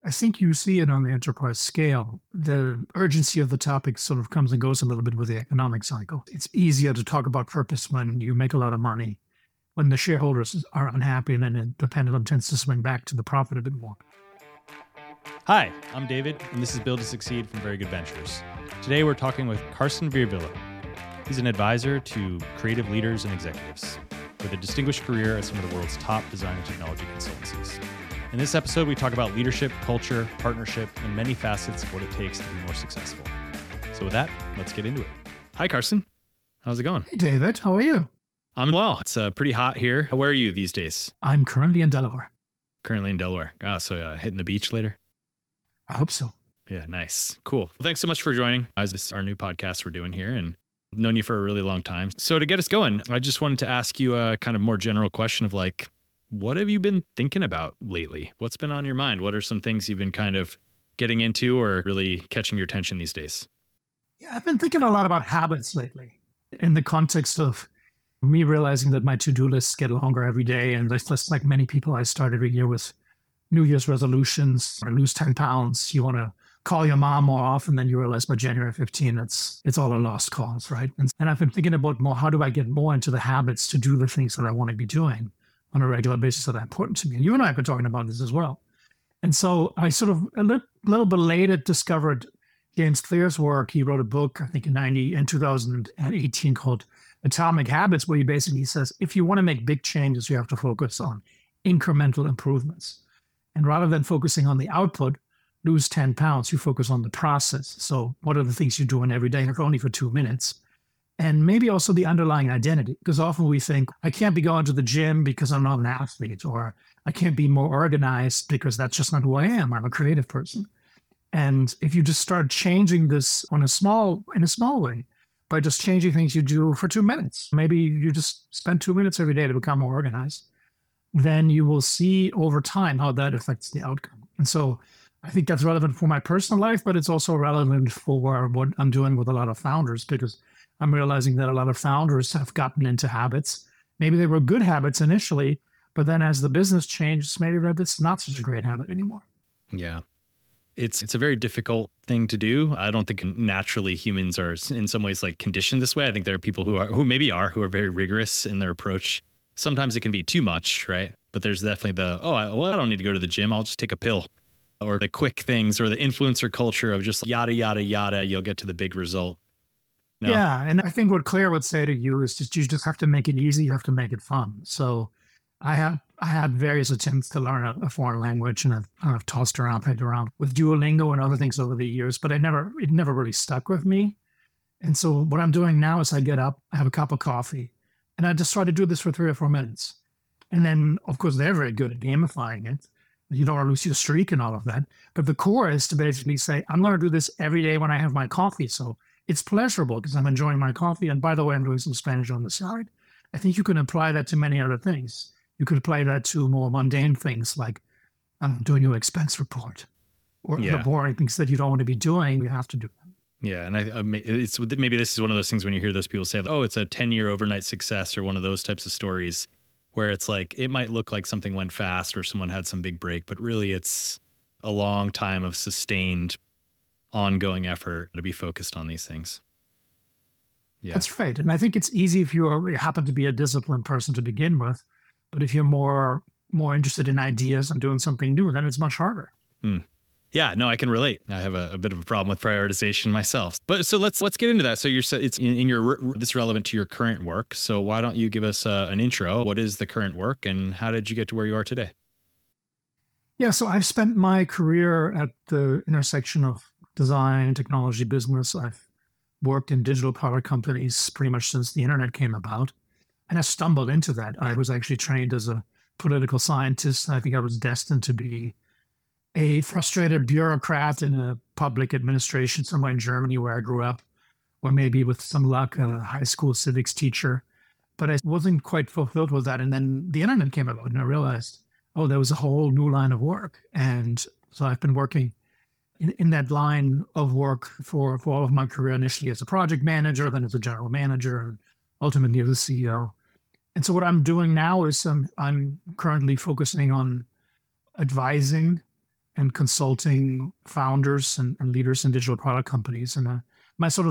I think you see it on the enterprise scale. The urgency of the topic sort of comes and goes a little bit with the economic cycle. It's easier to talk about purpose when you make a lot of money. When the shareholders are unhappy, then the pendulum tends to swing back to the profit a bit more. Hi, I'm David, and this is Build to Succeed from Very Good Ventures. Today we're talking with Carsten Vierville. He's an advisor to creative leaders and executives with a distinguished career at some of the world's top design and technology consultancies. In this episode, we talk about leadership, culture, partnership, and many facets of what it takes to be more successful. So with that, let's get into it. Hi, Carsten. How's it going? Hey, David, how are you? I'm well. It's pretty hot here. Where are you these days? I'm currently in Delaware. Currently in Delaware. So hitting the beach later? I hope so. Yeah, nice. Cool. Well, thanks so much for joining. This is our new podcast we're doing here, and I've known you for a really long time. So to get us going, I just wanted to ask you a kind of more general question of like, what have you been thinking about lately? What's been on your mind? What are some things you've been kind of getting into or really catching your attention these days? Yeah, I've been thinking a lot about habits lately in the context of me realizing that my to-do lists get longer every day. And just like many people, I start every year with New Year's resolutions. I lose 10 pounds. You want to call your mom more often, then you realize by January 15, it's all a lost cause, right? And I've been thinking about more, how do I get more into the habits to do the things that I want to be doing on a regular basis that are important to me? And you and I have been talking about this as well. And so I sort of a little bit later discovered James Clear's work. He wrote a book, I think in 2018 called Atomic Habits, where he basically says, if you want to make big changes, you have to focus on incremental improvements. And rather than focusing on the output, lose 10 pounds, you focus on the process. So what are the things you're doing every day, if only for 2 minutes? And maybe also the underlying identity, because often we think, I can't be going to the gym because I'm not an athlete, or I can't be more organized because that's just not who I am. I'm a creative person. And if you just start changing this in a small way, by just changing things you do for 2 minutes, maybe you just spend 2 minutes every day to become more organized, then you will see over time how that affects the outcome. And so I think that's relevant for my personal life, but it's also relevant for what I'm doing with a lot of founders, because I'm realizing that a lot of founders have gotten into habits. Maybe they were good habits initially, but then as the business changes, maybe that's not such a great habit anymore. Yeah. It's a very difficult thing to do. I don't think naturally humans are in some ways like conditioned this way. I think there are people who are very rigorous in their approach. Sometimes it can be too much, right? But there's definitely I don't need to go to the gym. I'll just take a pill. Or the quick things, or the influencer culture of just yada, yada, yada, you'll get to the big result. No. Yeah. And I think what Claire would say to you is you just have to make it easy. You have to make it fun. So I had various attempts to learn a foreign language, and I've played around with Duolingo and other things over the years, but it never really stuck with me. And so what I'm doing now is I get up, I have a cup of coffee, and I just try to do this for 3 or 4 minutes. And then, of course, they're very good at gamifying it. You don't want to lose your streak and all of that. But the core is to basically say, I'm going to do this every day when I have my coffee. So it's pleasurable because I'm enjoying my coffee. And by the way, I'm doing some Spanish on the side. I think you can apply that to many other things. You could apply that to more mundane things like doing your expense report, or the boring things that you don't want to be doing. You have to do them. Yeah. And it's maybe this is one of those things when you hear those people say, oh, it's a 10-year overnight success, or one of those types of stories, where it's like, it might look like something went fast or someone had some big break, but really it's a long time of sustained, ongoing effort to be focused on these things. Yeah. That's right. And I think it's easy if you happen to be a disciplined person to begin with, but if you're more interested in ideas and doing something new, then it's much harder. Yeah, no, I can relate. I have a bit of a problem with prioritization myself. But so let's get into that. So you said it's in your this relevant to your current work. So why don't you give us an intro? What is the current work, and how did you get to where you are today? Yeah, so I've spent my career at the intersection of design, technology, business. I've worked in digital product companies pretty much since the internet came about, and I stumbled into that. I was actually trained as a political scientist. I think I was destined to be a frustrated bureaucrat in a public administration somewhere in Germany where I grew up, or maybe with some luck, a high school civics teacher. But I wasn't quite fulfilled with that. And then the internet came about, and I realized, oh, there was a whole new line of work. And so I've been working in that line of work for all of my career, initially as a project manager, then as a general manager, and ultimately as a CEO. And so what I'm doing now is I'm currently focusing on advising and consulting founders and leaders in digital product companies. And my sort of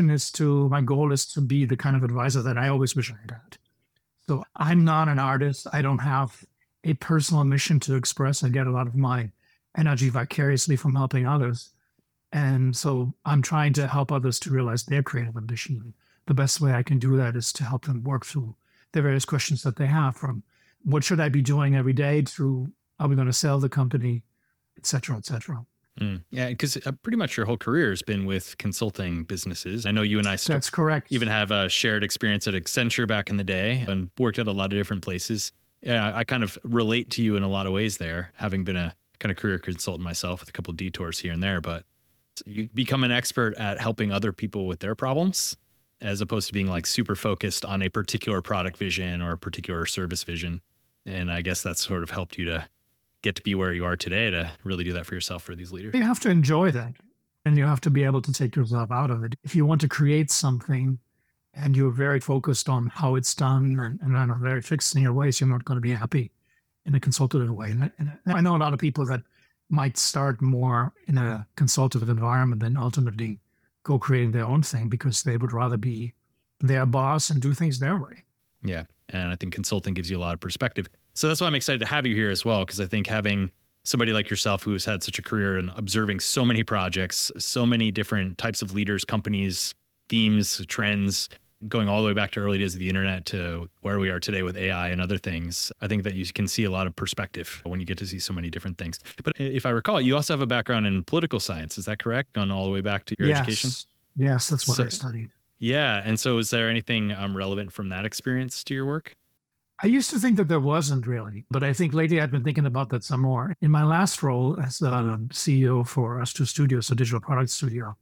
my goal is to be the kind of advisor that I always wish I had. So I'm not an artist. I don't have a personal mission to express. I get a lot of my energy vicariously from helping others. And so I'm trying to help others to realize their creative ambition. The best way I can do that is to help them work through the various questions that they have, from what should I be doing every day to are we going to sell the company, et cetera, et cetera. Yeah, because pretty much your whole career has been with consulting businesses. I know you and I That's correct. Even have a shared experience at Accenture back in the day and worked at a lot of different places. Yeah, I kind of relate to you in a lot of ways there, having been a kind of career consultant myself with a couple of detours here and there. But you become an expert at helping other people with their problems, as opposed to being like super focused on a particular product vision or a particular service vision. And I guess that's sort of helped you to get to be where you are today, to really do that for yourself, for these leaders. You have to enjoy that, and you have to be able to take yourself out of it. If you want to create something and you're very focused on how it's done and are very fixed in your ways, you're not going to be happy in a consultative way. And I know a lot of people that might start more in a consultative environment than ultimately go creating their own thing because they would rather be their boss and do things their way. Yeah. And I think consulting gives you a lot of perspective. So that's why I'm excited to have you here as well, because I think having somebody like yourself who has had such a career and observing so many projects, so many different types of leaders, companies, themes, trends, going all the way back to early days of the internet to where we are today with AI and other things, I think that you can see a lot of perspective when you get to see so many different things. But if I recall, you also have a background in political science. Is that correct? Gone all the way back to your education? Yes, that's what I studied. Yeah. And so is there anything relevant from that experience to your work? I used to think that there wasn't really, but I think lately I've been thinking about that some more. In my last role as CEO for S2 Studios, a digital product studio,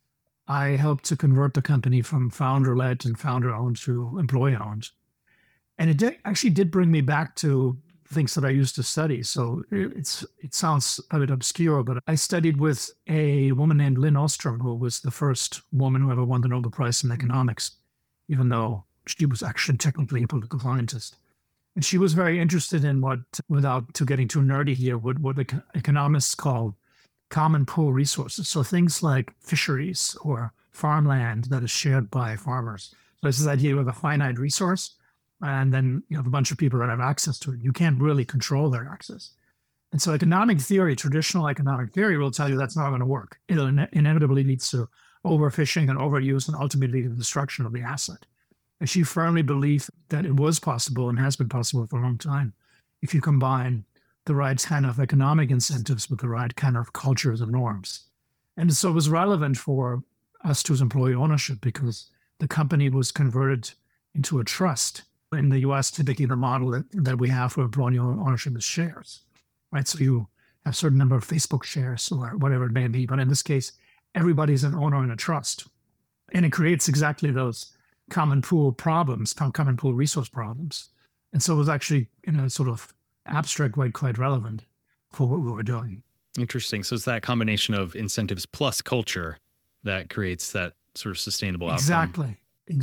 I helped to convert the company from founder-led and founder-owned to employee-owned. And it actually did bring me back to things that I used to study. So it sounds a bit obscure, but I studied with a woman named Lynn Ostrom, who was the first woman who ever won the Nobel Prize in economics, even though she was actually technically a political scientist. And she was very interested in what, without getting too nerdy here, what economists call common pool resources. So things like fisheries or farmland that is shared by farmers. So it's this idea of a finite resource, and then you have a bunch of people that have access to it. You can't really control their access. And so economic theory, traditional economic theory, will tell you that's not going to work. It inevitably leads to overfishing and overuse and ultimately the destruction of the asset. And she firmly believed that it was possible and has been possible for a long time if you combine the right kind of economic incentives with the right kind of cultures and norms. And so it was relevant for us to employee ownership because the company was converted into a trust. In the US, typically the model that we have for employee ownership is shares, right? So you have a certain number of Facebook shares or whatever it may be. But in this case, everybody's an owner in a trust. And it creates exactly those common pool problems, common pool resource problems. And so it was actually, in a sort of abstract way, quite relevant for what we were doing. Interesting. So it's that combination of incentives plus culture that creates that sort of sustainable outcome.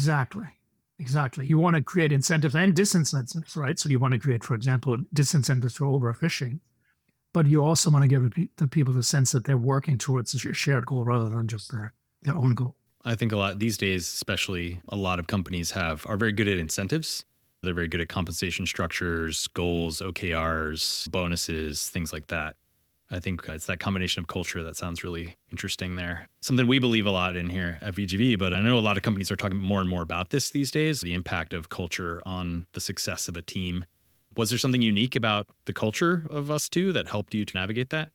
Exactly. You want to create incentives and disincentives, right? So you want to create, for example, disincentives for overfishing, but you also want to give the people the sense that they're working towards a shared goal rather than just their own goal. I think a lot these days, especially a lot of companies are very good at incentives. They're very good at compensation structures, goals, OKRs, bonuses, things like that. I think it's that combination of culture that sounds really interesting there. Something we believe a lot in here at VGV, but I know a lot of companies are talking more and more about this these days, the impact of culture on the success of a team. Was there something unique about the culture of us2 that helped you to navigate that?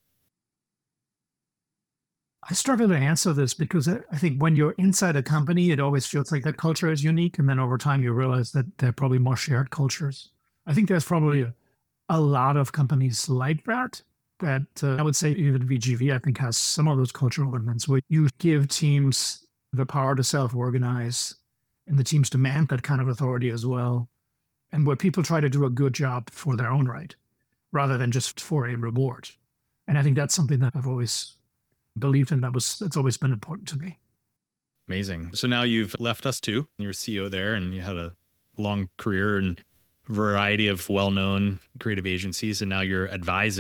I struggle to answer this because I think when you're inside a company, it always feels like that culture is unique. And then over time, you realize that there are probably more shared cultures. I think there's probably a lot of companies like that I would say even VGV, I think, has some of those cultural elements where you give teams the power to self-organize and the teams demand that kind of authority as well. And where people try to do a good job for their own right rather than just for a reward. And I think that's something that I've always believed in. That's always been important to me. Amazing. So now you've left us2. You're CEO there, and you had a long career and variety of well-known creative agencies, and now you're advising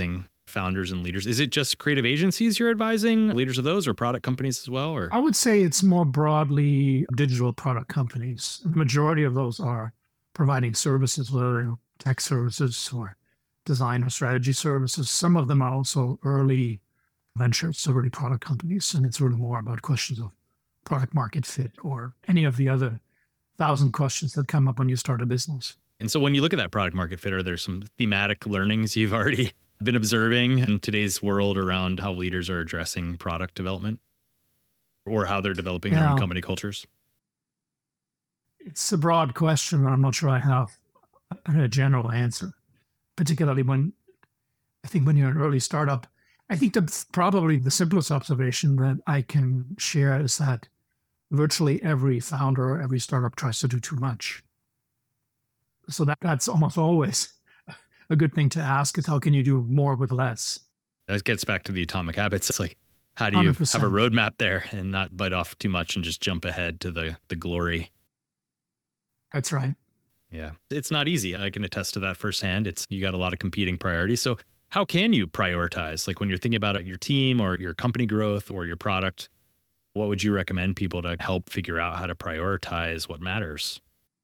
founders and leaders? Is it just creative agencies you're advising, leaders of those, or product companies as well? Or I would say it's more broadly digital product companies. The majority of those are providing services, whether tech services or design or strategy services. Some of them are also early ventures, so early product companies. And it's really more about questions of product market fit or any of the other 1,000 questions that come up when you start a business. And so when you look at that product market fit, are there some thematic learnings you've already been observing in today's world around how leaders are addressing product development or how they're developing their own company cultures? It's a broad question, and I'm not sure I have a general answer, particularly when you're an early startup. I think probably the simplest observation that I can share is that virtually every founder, every startup tries to do too much. So that's almost always a good thing to ask is how can you do more with less? That gets back to the atomic habits. It's like, how do you 100%. have a roadmap there and not bite off too much and just jump ahead to the glory? That's right. Yeah. It's not easy. I can attest to that firsthand. You got a lot of competing priorities. So how can you prioritize? Like when you're thinking about your team or your company growth or your product, what would you recommend people to help figure out how to prioritize what matters?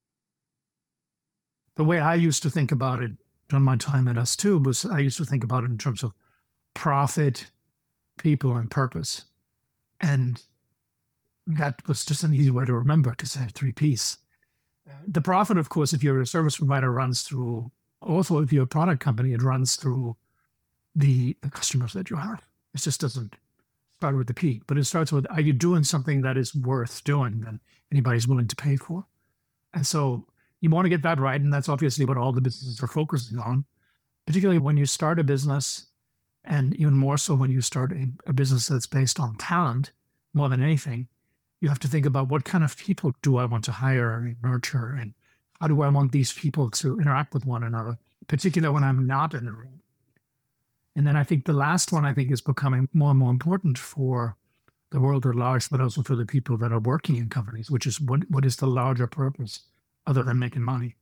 The way I used to think about it during my time at S2 was I used to think about it in terms of profit, people, and purpose. And that was just an easy way to remember because I have 3 Ps. The profit, of course, if you're a service provider, runs through, also if you're a product company, it runs through the customers that you have. It just doesn't start with the P, but it starts with, are you doing something that is worth doing that anybody's willing to pay for? And so you want to get that right. And that's obviously what all the businesses are focusing on, particularly when you start a business, and even more so when you start a business that's based on talent more than anything. You have to think about what kind of people do I want to hire and nurture, and how do I want these people to interact with one another, particularly when I'm not in the room. And then I think the last one, is becoming more and more important for the world at large, but also for the people that are working in companies, which is what is the larger purpose other than making money?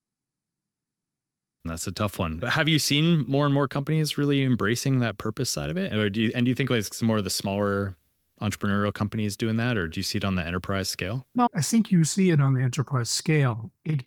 That's a tough one. But have you seen more and more companies really embracing that purpose side of it? Or do you think like it's more of the smaller entrepreneurial companies doing that, or do you see it on the enterprise scale? Well, I think you see it on the enterprise scale.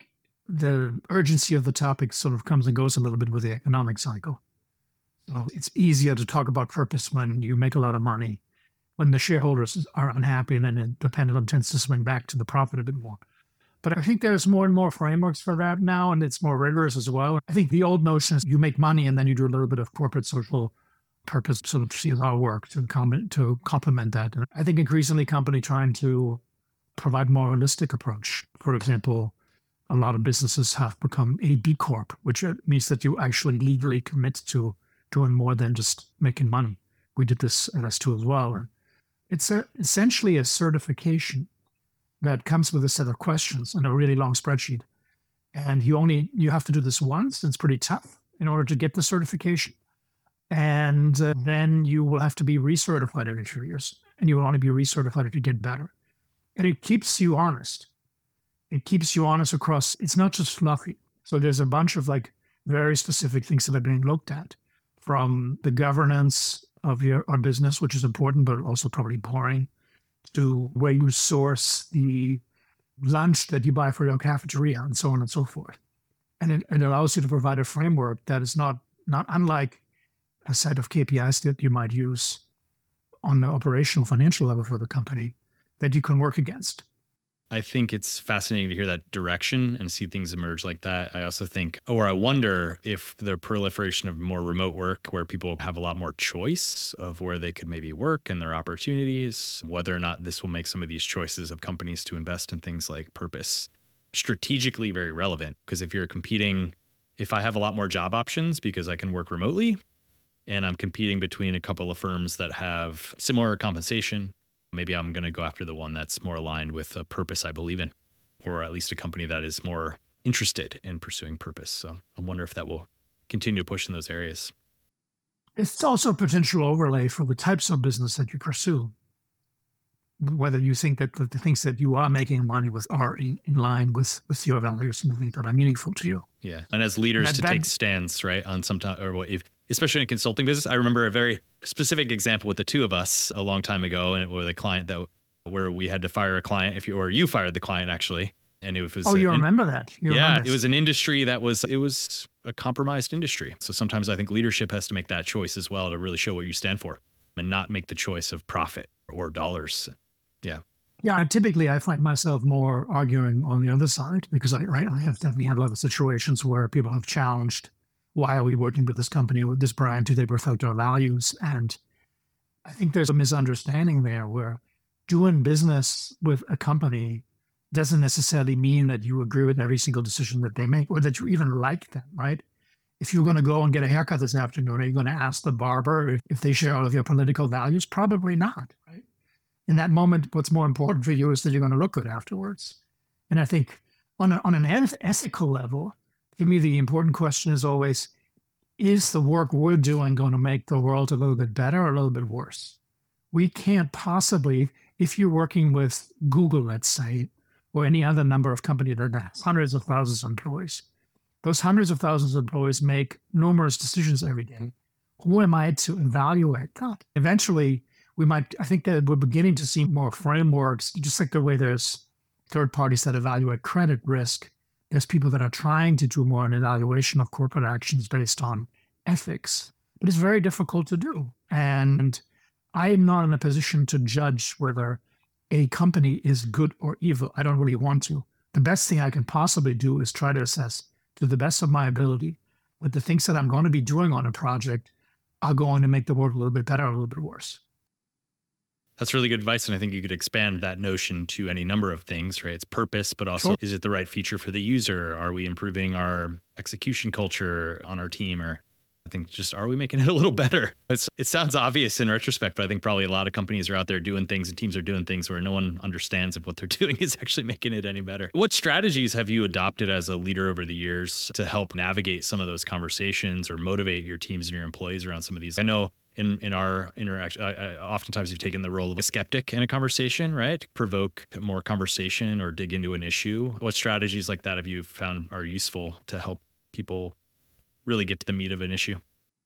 The urgency of the topic sort of comes and goes a little bit with the economic cycle. So it's easier to talk about purpose when you make a lot of money. When the shareholders are unhappy, then the pendulum tends to swing back to the profit a bit more. But I think there's more and more frameworks for that now, and it's more rigorous as well. I think the old notion is you make money and then you do a little bit of corporate social purpose, sort of CSR work to complement that. And I think increasingly company trying to provide more holistic approach. For example, a lot of businesses have become a B Corp, which means that you actually legally commit to doing more than just making money. We did this at S2 as well. And it's essentially a certification that comes with a set of questions and a really long spreadsheet. And you have to do this once. It's pretty tough in order to get the certification. And then you will have to be recertified every 2 years. And you will only be recertified if you get better. And it keeps you honest. It keeps you honest across, it's not just fluffy. So there's a bunch of like very specific things that are being looked at, from the governance of our business, which is important, but also probably boring, to where you source the lunch that you buy for your cafeteria and so on and so forth. And it allows you to provide a framework that is not unlike a set of KPIs that you might use on the operational financial level for the company that you can work against. I think it's fascinating to hear that direction and see things emerge like that. I also think, or I wonder if the proliferation of more remote work, where people have a lot more choice of where they could maybe work and their opportunities, whether or not this will make some of these choices of companies to invest in things like purpose strategically very relevant. Because if I have a lot more job options because I can work remotely, and I'm competing between a couple of firms that have similar compensation, maybe I'm going to go after the one that's more aligned with a purpose I believe in, or at least a company that is more interested in pursuing purpose. So I wonder if that will continue to push in those areas. It's also a potential overlay for the types of business that you pursue. Whether you think that the things that you are making money with are in line with your values and things that are meaningful to you. Yeah. And as leaders to take stands, right, on sometimes, or if especially in a consulting business. I remember a very specific example with the two of us a long time ago, and with a client where we had to fire a client or you fired the client actually. And it was, Oh, you remember that? It was an industry it was a compromised industry. So sometimes I think leadership has to make that choice as well to really show what you stand for and not make the choice of profit or dollars. Yeah. Yeah, typically I find myself more arguing on the other side because I have definitely had a lot of situations where people have challenged, why are we working with this company, with this brand? Do they reflect our values? And I think there's a misunderstanding there where doing business with a company doesn't necessarily mean that you agree with every single decision that they make or that you even like them, right? If you're going to go and get a haircut this afternoon, are you going to ask the barber if they share all of your political values? Probably not, right? In that moment, what's more important for you is that you're going to look good afterwards. And I think on an ethical level, to me, the important question is always, is the work we're doing going to make the world a little bit better or a little bit worse? We can't possibly, if you're working with Google, let's say, or any other number of companies that have hundreds of thousands of employees, those hundreds of thousands of employees make numerous decisions every day. Who am I to evaluate that? Eventually, I think that we're beginning to see more frameworks, just like the way there's third parties that evaluate credit risk. There's people that are trying to do more an evaluation of corporate actions based on ethics, but it's very difficult to do. And I am not in a position to judge whether a company is good or evil. I don't really want to. The best thing I can possibly do is try to assess to the best of my ability what the things that I'm going to be doing on a project are going to make the world a little bit better or a little bit worse. That's really good advice. And I think you could expand that notion to any number of things, right? It's purpose, but also Is it the right feature for the user? Are we improving our execution culture on our team? Or I think just, are we making it a little better? It sounds obvious in retrospect, but I think probably a lot of companies are out there doing things and teams are doing things where no one understands if what they're doing is actually making it any better. What strategies have you adopted as a leader over the years to help navigate some of those conversations or motivate your teams and your employees around some of these? I know in our interaction, oftentimes you've taken the role of a skeptic in a conversation, right? Provoke more conversation or dig into an issue. What strategies like that have you found are useful to help people really get to the meat of an issue?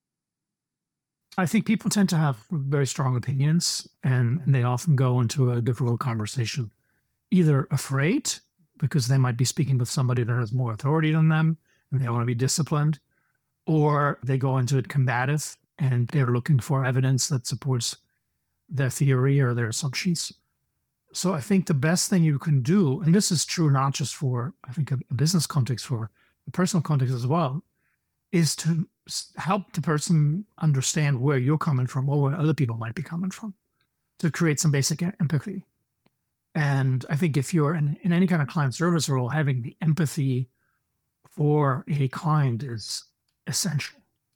I think people tend to have very strong opinions and they often go into a difficult conversation, either afraid because they might be speaking with somebody that has more authority than them and they want to be disciplined, or they go into it combative and they're looking for evidence that supports their theory or their assumptions. So I think the best thing you can do, and this is true not just for, I think, a business context, for a personal context as well, is to help the person understand where you're coming from or where other people might be coming from, to create some basic empathy. And I think if you're in any kind of client service role, having the empathy for a client is essential.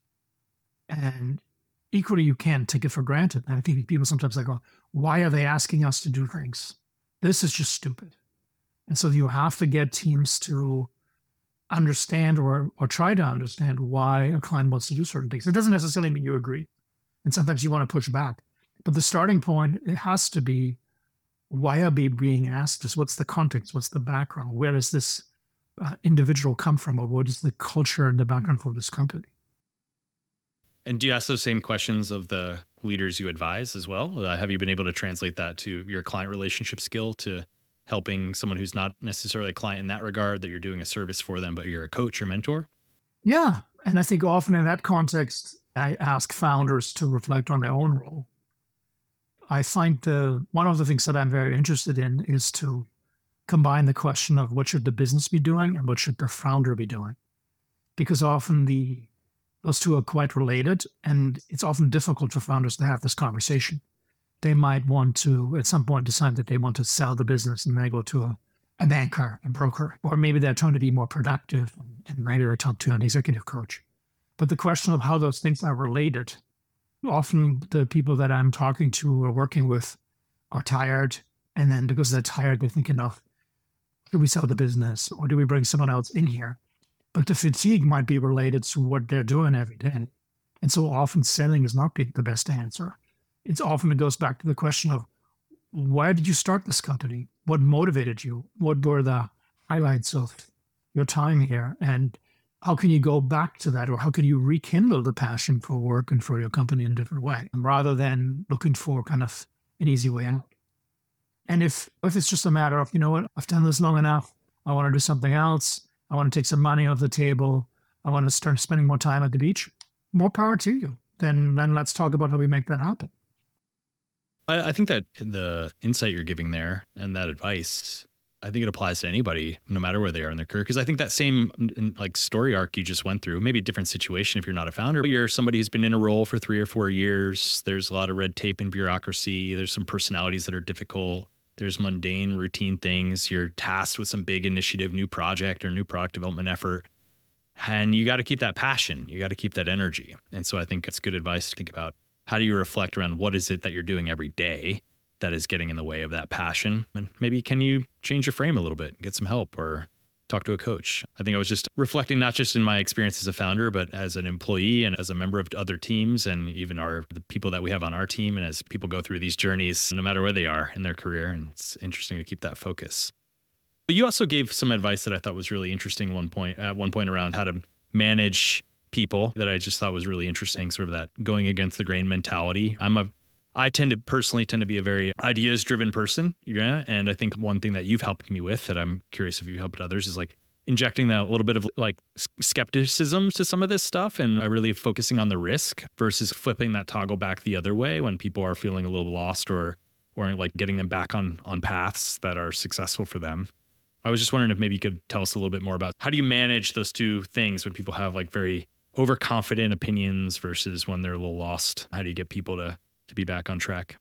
And equally, you can't take it for granted. And I think people sometimes go, why are they asking us to do things? This is just stupid. And so you have to get teams to understand or try to understand why a client wants to do certain things. It doesn't necessarily mean you agree. And sometimes you want to push back. But the starting point, it has to be, why are we being asked this? What's the context? What's the background? Where does this individual come from? Or what is the culture and the background for this company? And do you ask those same questions of the leaders you advise as well? Have you been able to translate that to your client relationship skill, to helping someone who's not necessarily a client in that regard, that you're doing a service for them, but you're a coach or mentor? Yeah. And I think often in that context, I ask founders to reflect on their own role. I find one of the things that I'm very interested in is to combine the question of what should the business be doing and what should the founder be doing? Because often those two are quite related, and it's often difficult for founders to have this conversation. They might want to, at some point, decide that they want to sell the business and they go to a banker, a broker, or maybe they're trying to be more productive and maybe they talk to an executive coach. But the question of how those things are related, often the people that I'm talking to or working with are tired, and then because they're tired, they're thinking of, do we sell the business or do we bring someone else in here? But the fatigue might be related to what they're doing every day. And so often selling is not the best answer. It goes back to the question of, why did you start this company? What motivated you? What were the highlights of your time here? And how can you go back to that, or how can you rekindle the passion for work and for your company in a different way, rather than looking for kind of an easy way out? And if it's just a matter of, you know what, I've done this long enough, I want to do something else, I want to take some money off the table, I want to start spending more time at the beach, more power to you. Then let's talk about how we make that happen. I think that the insight you're giving there and that advice, I think it applies to anybody, no matter where they are in their career. Because I think that same like story arc you just went through, maybe a different situation if you're not a founder, but you're somebody who's been in a role for 3 or 4 years. There's a lot of red tape and bureaucracy. There's some personalities that are difficult. There's mundane, routine things. You're tasked with some big initiative, new project or new product development effort. And you got to keep that passion. You got to keep that energy. And so I think it's good advice to think about how do you reflect around what is it that you're doing every day that is getting in the way of that passion? And maybe can you change your frame a little bit, get some help or talk to a coach? I think I was just reflecting not just in my experience as a founder, but as an employee and as a member of other teams and even the people that we have on our team. And as people go through these journeys, no matter where they are in their career, and it's interesting to keep that focus. But you also gave some advice that I thought was really interesting at one point around how to manage people that I just thought was really interesting, sort of that going against the grain mentality. I personally tend to be a very ideas driven person. Yeah. And I think one thing that you've helped me with that I'm curious if you helped others is like injecting that little bit of like skepticism to some of this stuff and really focusing on the risk versus flipping that toggle back the other way when people are feeling a little lost or like getting them back on paths that are successful for them. I was just wondering if maybe you could tell us a little bit more about how do you manage those two things when people have like very overconfident opinions versus when they're a little lost? How do you get people to be back on track?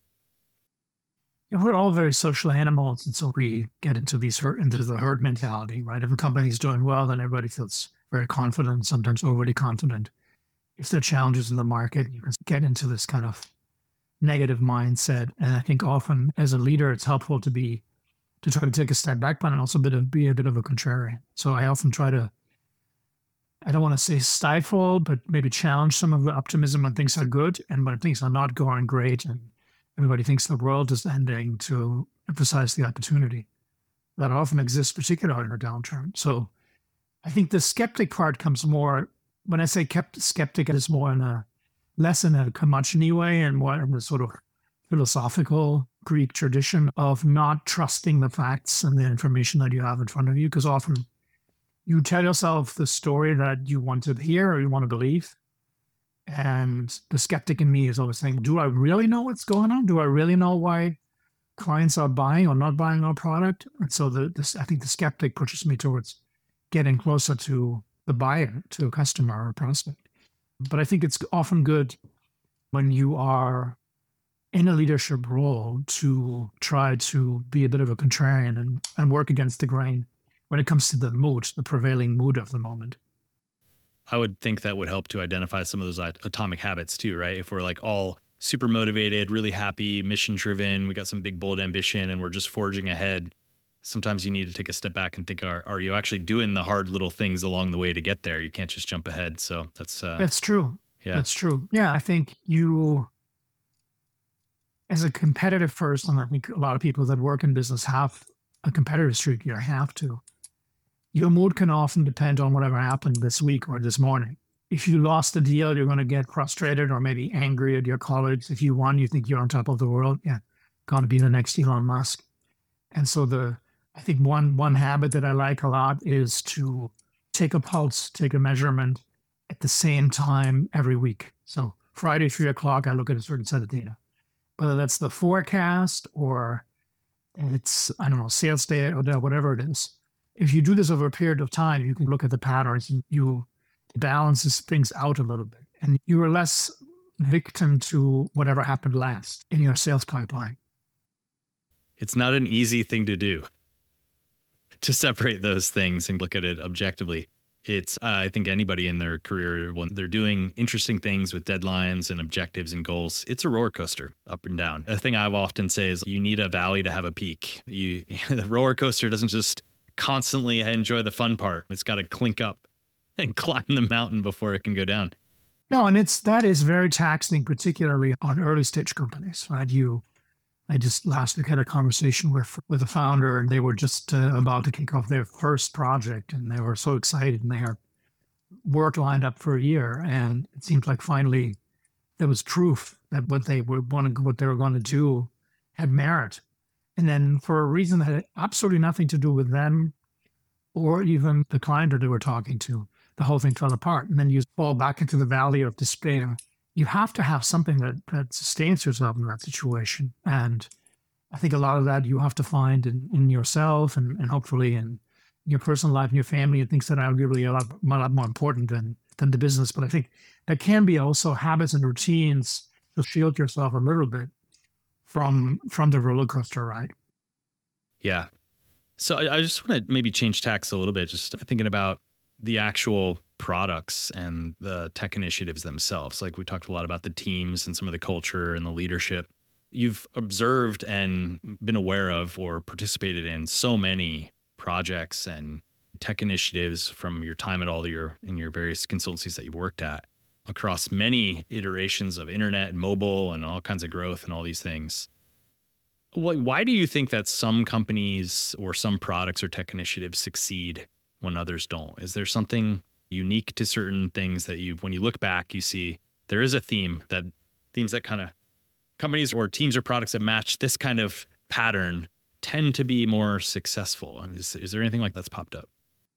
You know, we're all very social animals, and so we get into the herd mentality, right? If a company is doing well, then everybody feels very confident, sometimes overly confident. If there are challenges in the market, you can get into this kind of negative mindset. And I think often as a leader, it's helpful to try to take a step back, but also be a bit of a contrarian. So I often try to, I don't want to say stifle, but maybe challenge some of the optimism when things are good and when things are not going great and everybody thinks the world is ending, to emphasize the opportunity that often exists, particularly in a downturn. So I think the skeptic part comes more, when I say skeptic, it is more less in a curmudgeon way and more in the sort of philosophical Greek tradition of not trusting the facts and the information that you have in front of you, because often you tell yourself the story that you want to hear or you want to believe. And the skeptic in me is always saying, do I really know what's going on? Do I really know why clients are buying or not buying our product? And so I think the skeptic pushes me towards getting closer to the buyer, to a customer or a prospect. But I think it's often good when you are in a leadership role to try to be a bit of a contrarian and work against the grain when it comes to the prevailing mood of the moment. I would think that would help to identify some of those atomic habits too, right? If we're like all super motivated, really happy, mission driven, we got some big, bold ambition and we're just forging ahead. Sometimes you need to take a step back and think, are you actually doing the hard little things along the way to get there? You can't just jump ahead. So that's true. Yeah. That's true. Yeah. I think you, as a competitive person, I think a lot of people that work in business have a competitive streak. You have to. Your mood can often depend on whatever happened this week or this morning. If you lost a deal, you're going to get frustrated or maybe angry at your colleagues. If you won, you think you're on top of the world. Yeah, going to be the next Elon Musk. And so I think one habit that I like a lot is to take a pulse, take a measurement at the same time every week. So Friday, 3:00, I look at a certain set of data, whether that's the forecast or it's, I don't know, sales data or whatever it is. If you do this over a period of time, you can look at the patterns and you balances things out a little bit. And you are less victim to whatever happened last in your sales pipeline. It's not an easy thing to do, to separate those things and look at it objectively. It's, I think anybody in their career, when they're doing interesting things with deadlines and objectives and goals, it's a roller coaster up and down. The thing I will often say is you need a valley to have a peak. The roller coaster doesn't just constantly enjoy the fun part. It's got to clink up and climb the mountain before it can go down. No, and that is very taxing, particularly on early stage companies, right? I just last week had a conversation with a founder, and they were just about to kick off their first project, and they were so excited, and they are work lined up for a year, and it seemed like finally there was proof that what they were going to do had merit. And then for a reason that had absolutely nothing to do with them or even the client that they were talking to, the whole thing fell apart. And then you fall back into the valley of despair. You have to have something that sustains yourself in that situation. And I think a lot of that you have to find in yourself and hopefully in your personal life and your family and things that are really a lot more important than the business. But I think there can be also habits and routines to shield yourself a little bit from the roller coaster ride. Yeah. So I just want to maybe change tacks a little bit, just thinking about the actual products and the tech initiatives themselves. Like we talked a lot about the teams and some of the culture and the leadership. You've observed and been aware of or participated in so many projects and tech initiatives from your time at all your various consultancies that you've worked at across many iterations of internet and mobile and all kinds of growth and all these things. Why do you think that some companies or some products or tech initiatives succeed when others don't? Is there something unique to certain things that when you look back, you see there is a themes that kind of companies or teams or products that match this kind of pattern tend to be more successful? And is there anything like that's popped up?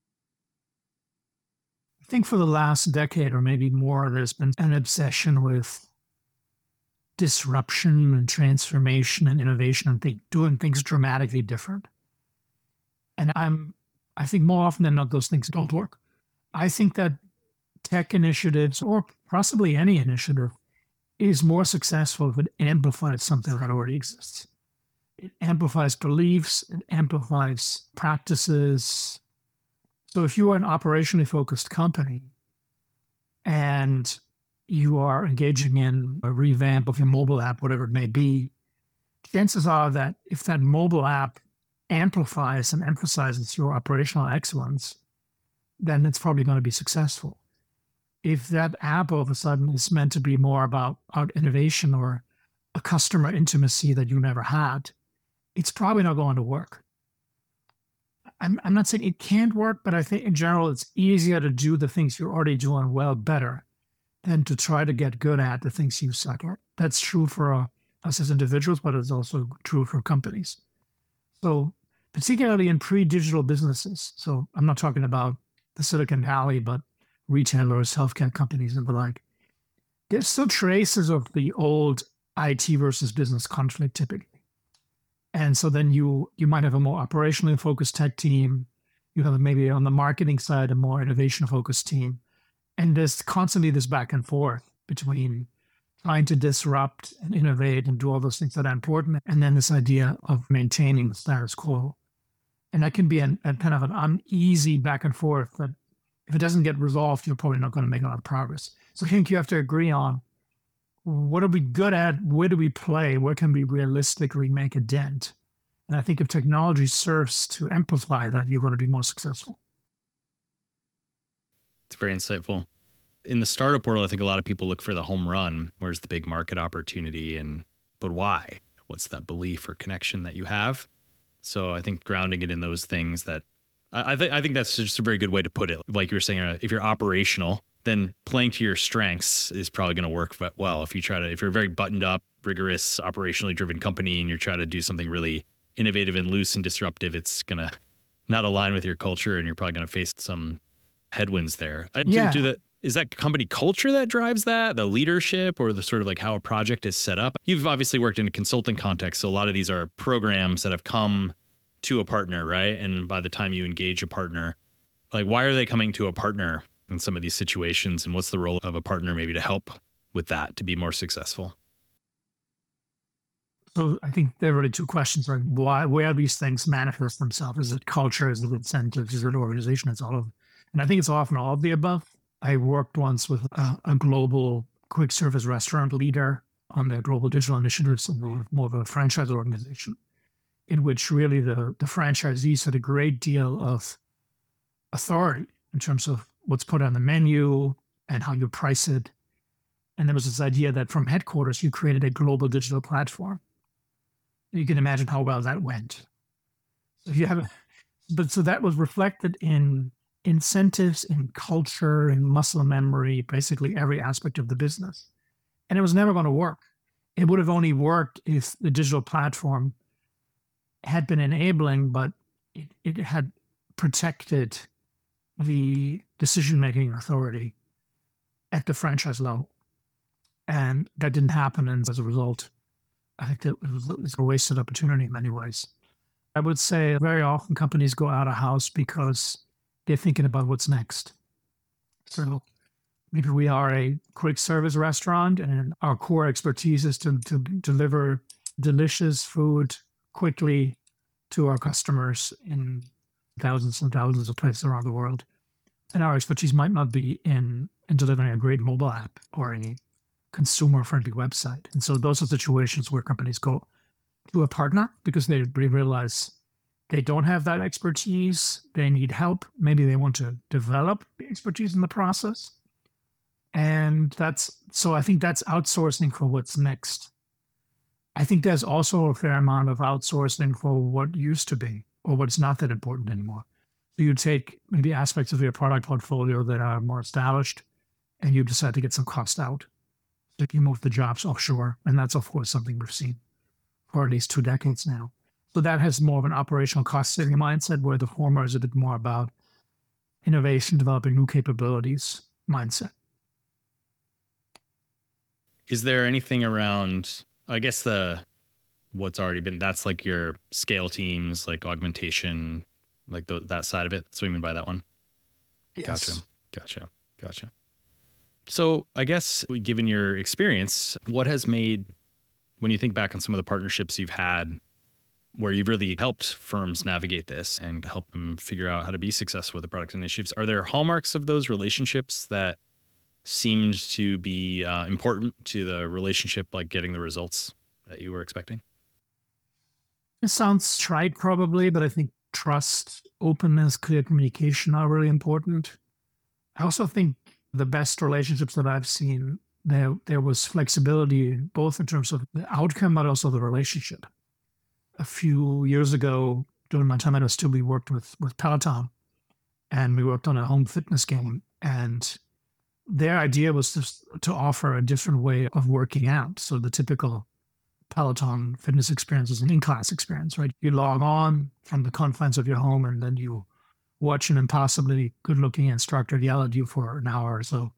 I think for the last decade or maybe more, there's been an obsession with disruption and transformation and innovation and doing things dramatically different. And I think more often than not, those things don't work. I think that tech initiatives, or possibly any initiative, is more successful if it amplifies something that already exists. It amplifies beliefs, it amplifies practices. So if you are an operationally focused company and you are engaging in a revamp of your mobile app, whatever it may be, chances are that if that mobile app amplifies and emphasizes your operational excellence, then it's probably going to be successful. If that app all of a sudden is meant to be more about innovation or a customer intimacy that you never had, it's probably not going to work. I'm not saying it can't work, but I think in general, it's easier to do the things you're already doing well better than to try to get good at the things you suck at. That's true for us as individuals, but it's also true for companies. So particularly in pre-digital businesses, so I'm not talking about the Silicon Valley, but retailers, healthcare companies, and the like, there's still traces of the old IT versus business conflict typically. And so then you might have a more operationally focused tech team. You have maybe on the marketing side, a more innovation focused team. And there's constantly this back and forth between trying to disrupt and innovate and do all those things that are important, and then this idea of maintaining the status quo. And that can be a kind of an uneasy back and forth that if it doesn't get resolved, you're probably not going to make a lot of progress. So I think you have to agree on what are we good at? Where do we play? Where can we realistically make a dent? And I think if technology serves to amplify that, you're going to be more successful. It's very insightful. In the startup world, I think a lot of people look for the home run. Where's the big market opportunity? But why? What's that belief or connection that you have? So I think grounding it in those things that I think that's just a very good way to put it. Like you were saying, if you're operational, then playing to your strengths is probably going to work well. If you're a very buttoned up, rigorous, operationally driven company and you're trying to do something really innovative and loose and disruptive, it's going to not align with your culture and you're probably going to face some headwinds there. Yeah. Is that company culture that drives that, the leadership, or the sort of like how a project is set up? You've obviously worked in a consulting context, so a lot of these are programs that have come to a partner, right? And by the time you engage a partner, like why are they coming to a partner in some of these situations, and what's the role of a partner maybe to help with that to be more successful? So I think there are really two questions, right? Where these things manifest themselves? Is it culture? Is it incentives? Is it organization? It's all of, and I think it's often all of the above. I worked once with a global quick service restaurant leader on their global digital initiatives, more of a franchise organization, in which really the franchisees had a great deal of authority in terms of what's put on the menu and how you price it. And there was this idea that from headquarters, you created a global digital platform. You can imagine how well that went. So so that was reflected in incentives, in culture, in muscle memory, basically every aspect of the business. And it was never going to work. It would have only worked if the digital platform had been enabling, but it had protected the decision-making authority at the franchise level. And that didn't happen. And as a result, I think that it was a wasted opportunity in many ways. I would say very often companies go out of house because they're thinking about what's next. So maybe we are a quick service restaurant and our core expertise is to deliver delicious food quickly to our customers in thousands and thousands of places around the world. And our expertise might not be in delivering a great mobile app or a consumer-friendly website. And so those are situations where companies go to a partner because they realize they don't have that expertise. They need help. Maybe they want to develop the expertise in the process. And so I think that's outsourcing for what's next. I think there's also a fair amount of outsourcing for what used to be or what's not that important anymore. So you take maybe aspects of your product portfolio that are more established and you decide to get some cost out. So you move the jobs offshore. And that's, of course, something we've seen for at least 2 decades now. So that has more of an operational cost-saving mindset, where the former is a bit more about innovation, developing new capabilities mindset. Is there anything around, I guess what's already been, that's like your scale teams, like augmentation, like that side of it. That's what you mean by that one? Yes. Gotcha. So I guess given your experience, what has made, when you think back on some of the partnerships you've had where you've really helped firms navigate this and help them figure out how to be successful with the product initiatives, are there hallmarks of those relationships that seemed to be important to the relationship, like getting the results that you were expecting? It sounds trite probably, but I think trust, openness, clear communication are really important. I also think the best relationships that I've seen, there was flexibility both in terms of the outcome, but also the relationship. A few years ago, during my time at Astube, we worked with Peloton, and we worked on a home fitness game. And their idea was just to offer a different way of working out. So the typical Peloton fitness experience is an in-class experience, right? You log on from the confines of your home, and then you watch an impossibly good-looking instructor yell at you for an hour or so.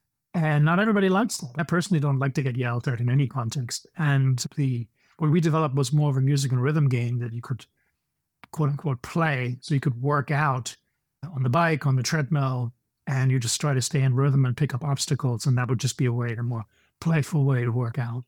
And not everybody likes that. I personally don't like to get yelled at in any context. And what we developed was more of a music and rhythm game that you could, quote unquote, play. So you could work out on the bike, on the treadmill, and you just try to stay in rhythm and pick up obstacles. And that would just be a more playful way to work out.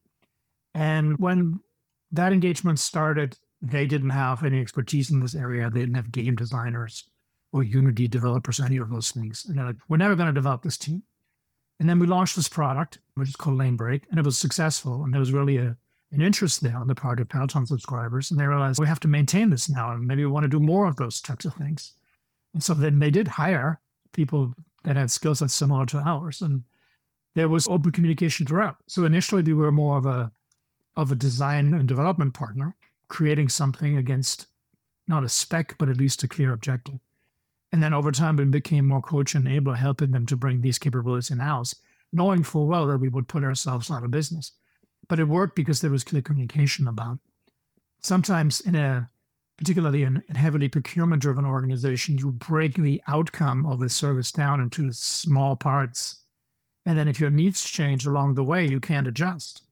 And when that engagement started, they didn't have any expertise in this area. They didn't have game designers or Unity developers, any of those things. And they're like, we're never going to develop this team. And then we launched this product, which is called Lane Break, and it was successful. And there was really an interest there on the part of Peloton subscribers. And they realized we have to maintain this now, and maybe we want to do more of those types of things. And so then they did hire people that had skill sets similar to ours. And there was open communication throughout. So initially we were more of a design and development partner, creating something against not a spec, but at least a clear objective. And then over time, we became more coach and enabler, helping them to bring these capabilities in-house, knowing full well that we would put ourselves out of business. But it worked because there was clear communication about it. Sometimes particularly in a heavily procurement-driven organization, you break the outcome of the service down into small parts. And then if your needs change along the way, you can't adjust.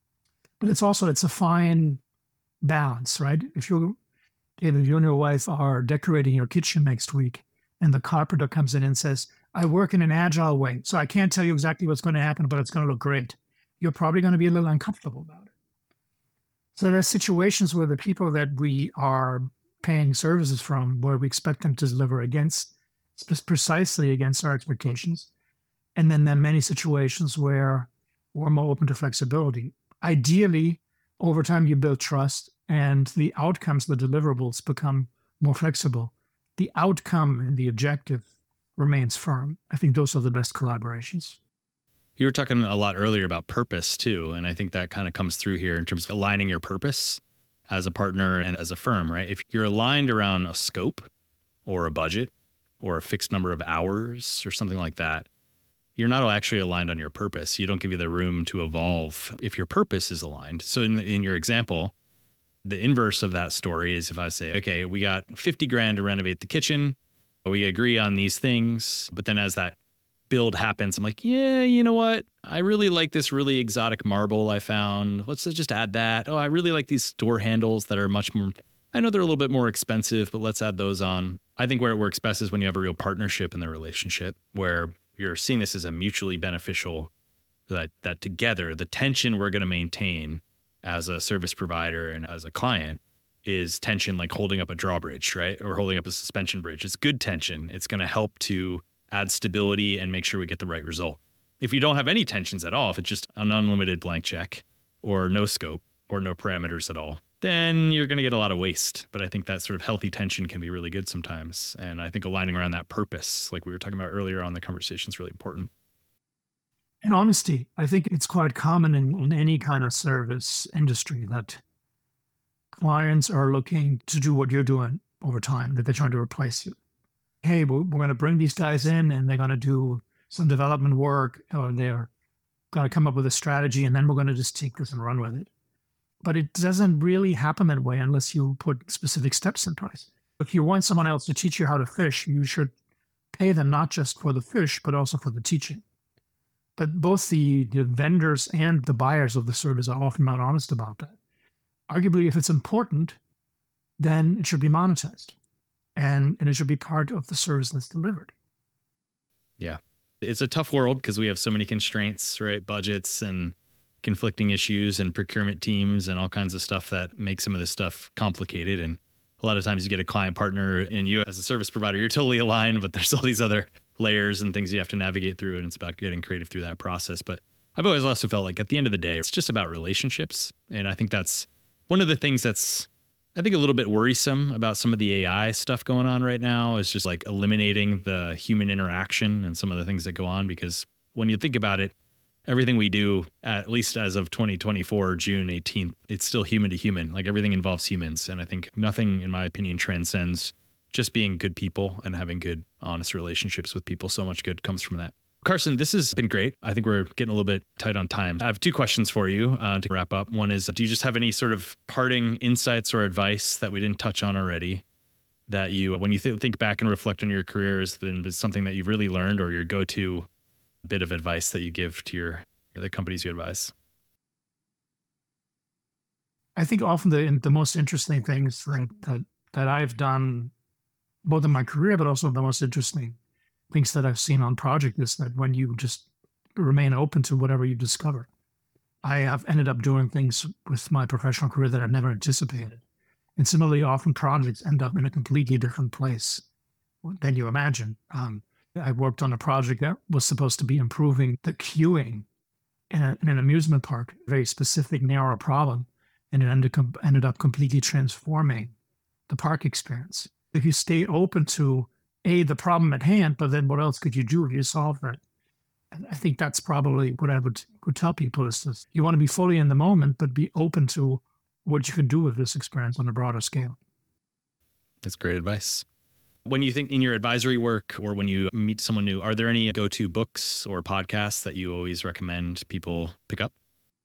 But it's a fine balance, right? If you and your wife are decorating your kitchen next week, and the carpenter comes in and says, I work in an agile way, so I can't tell you exactly what's going to happen, but it's going to look great. You're probably going to be a little uncomfortable about it. So there's situations where the people that we are paying services from, where we expect them to deliver precisely against our expectations. And then there are many situations where we're more open to flexibility. Ideally, over time, you build trust, and the outcomes, the deliverables, become more flexible. The outcome and the objective remains firm. I think those are the best collaborations. You were talking a lot earlier about purpose too. And I think that kind of comes through here in terms of aligning your purpose as a partner and as a firm, right? If you're aligned around a scope or a budget, or a fixed number of hours or something like that, you're not actually aligned on your purpose. You don't give you the room to evolve if your purpose is aligned. So in your example, the inverse of that story is if I say, okay, we got 50 grand to renovate the kitchen. We agree on these things. But then as that build happens, I'm like, yeah, you know what? I really like this really exotic marble I found. Let's just add that. Oh, I really like these door handles that are much more, I know they're a little bit more expensive, but let's add those on. I think where it works best is when you have a real partnership in the relationship where you're seeing this as a mutually beneficial, that together, the tension we're going to maintain as a service provider and as a client is tension like holding up a drawbridge, right? Or holding up a suspension bridge. It's good tension. It's going to help to add stability and make sure we get the right result. If you don't have any tensions at all, if it's just an unlimited blank check or no scope or no parameters at all, then you're going to get a lot of waste. But I think that sort of healthy tension can be really good sometimes. And I think aligning around that purpose, like we were talking about earlier on the conversation, is really important. And honesty, I think it's quite common in any kind of service industry that clients are looking to do what you're doing over time, that they're trying to replace you. Hey, we're going to bring these guys in and they're going to do some development work, or they're going to come up with a strategy, and then we're going to just take this and run with it. But it doesn't really happen that way unless you put specific steps in place. If you want someone else to teach you how to fish, you should pay them not just for the fish, but also for the teaching. But both the vendors and the buyers of the service are often not honest about that. Arguably, if it's important, then it should be monetized. And it should be part of the service that's delivered. Yeah. It's a tough world because we have so many constraints, right? Budgets and conflicting issues and procurement teams and all kinds of stuff that make some of this stuff complicated. And a lot of times you get a client partner and you as a service provider, you're totally aligned, but there's all these other layers and things you have to navigate through. And it's about getting creative through that process. But I've always also felt like at the end of the day, it's just about relationships. And I think that's one of the things that's, I think, a little bit worrisome about some of the AI stuff going on right now is just like eliminating the human interaction and some of the things that go on. Because when you think about it, everything we do, at least as of 2024, June 18th, it's still human to human. Like everything involves humans. And I think nothing, in my opinion, transcends just being good people and having good, honest relationships with people. So much good comes from that. Carson, this has been great. I think we're getting a little bit tight on time. I have two questions for you to wrap up. One is, do you just have any sort of parting insights or advice that we didn't touch on already that you, when you think back and reflect on your career, is something that you've really learned or your go-to bit of advice that you give to the companies you advise? I think often the most interesting things that I've done, both in my career, but also the most interesting things that I've seen on project is that when you just remain open to whatever you discover. I have ended up doing things with my professional career that I never anticipated. And similarly, often projects end up in a completely different place than you imagine. I worked on a project that was supposed to be improving the queuing in an amusement park, a very specific, narrow problem, and it ended up completely transforming the park experience. If you stay open to the problem at hand, but then what else could you do if you solve that? And I think that's probably what I would tell people is this. You want to be fully in the moment, but be open to what you can do with this experience on a broader scale. That's great advice. When you think in your advisory work or when you meet someone new, are there any go-to books or podcasts that you always recommend people pick up?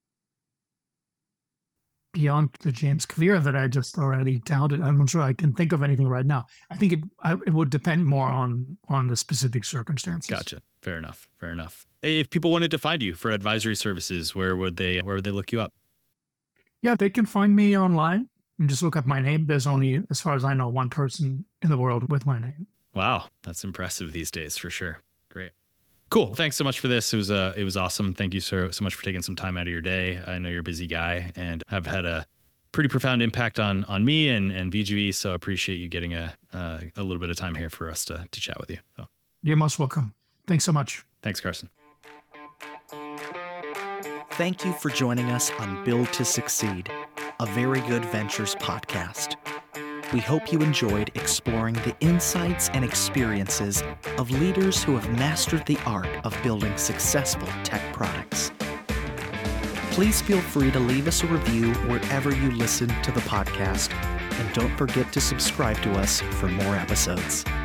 Beyond the James Clear that I just already touted, I'm not sure I can think of anything right now. I think it would depend more on the specific circumstances. Gotcha. Fair enough. If people wanted to find you for advisory services, where would they look you up? Yeah, they can find me online and just look up my name. There's only, as far as I know, one person in the world with my name. Wow. That's impressive these days for sure. Great. Cool. Thanks so much for this. It was awesome. Thank you so much for taking some time out of your day. I know you're a busy guy and have had a pretty profound impact on me and VGV. So I appreciate you getting a little bit of time here for us to chat with you. So. You're most welcome. Thanks so much. Thanks, Carson. Thank you for joining us on Build to Succeed, a Very Good Ventures podcast. We hope you enjoyed exploring the insights and experiences of leaders who have mastered the art of building successful tech products. Please feel free to leave us a review wherever you listen to the podcast, and don't forget to subscribe to us for more episodes.